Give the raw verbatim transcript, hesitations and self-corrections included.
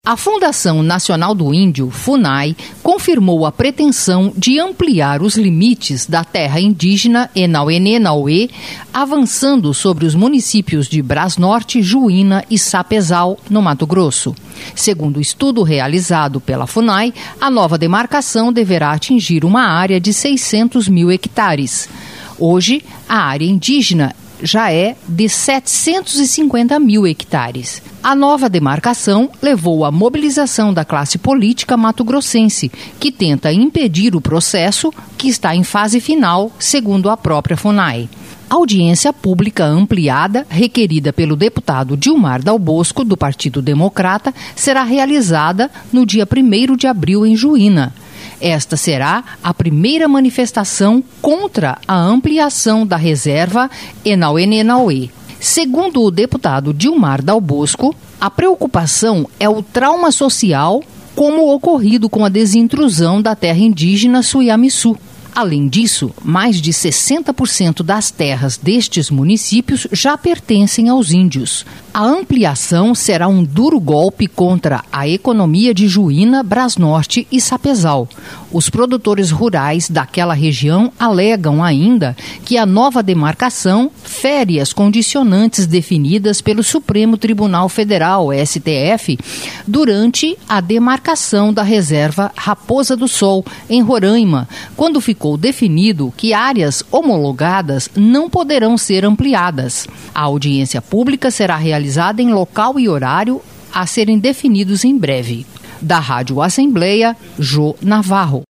A Fundação Nacional do Índio, FUNAI, confirmou a pretensão de ampliar os limites da terra indígena Enauê-Nenauê, avançando sobre os municípios de Brasnorte, Juína e Sapezal, no Mato Grosso. Segundo o estudo realizado pela FUNAI, a nova demarcação deverá atingir uma área de seiscentos mil hectares. Hoje, a área indígena já é de setecentos e cinquenta mil hectares. A nova demarcação levou à mobilização da classe política mato-grossense, que tenta impedir o processo, que está em fase final, segundo a própria FUNAI. A audiência pública ampliada, requerida pelo deputado Dilmar Dal Bosco, do Partido Democrata, será realizada no dia primeiro de abril em Juína. Esta será a primeira manifestação contra a ampliação da reserva Enauê-Nenauê. Segundo o deputado Dilmar Dal Bosco, a preocupação é o trauma social como o ocorrido com a desintrusão da terra indígena Suiamiçu. Além disso, mais de sessenta por cento das terras destes municípios já pertencem aos índios. A ampliação será um duro golpe contra a economia de Juína, Brasnorte e Sapezal. Os produtores rurais daquela região alegam ainda que a nova demarcação fere as condicionantes definidas pelo Supremo Tribunal Federal, S T F, durante a demarcação da reserva Raposa do Sol, em Roraima, quando ficou definido que áreas homologadas não poderão ser ampliadas. A audiência pública será realizada em local e horário a serem definidos em breve. Da Rádio Assembleia, Jô Navarro.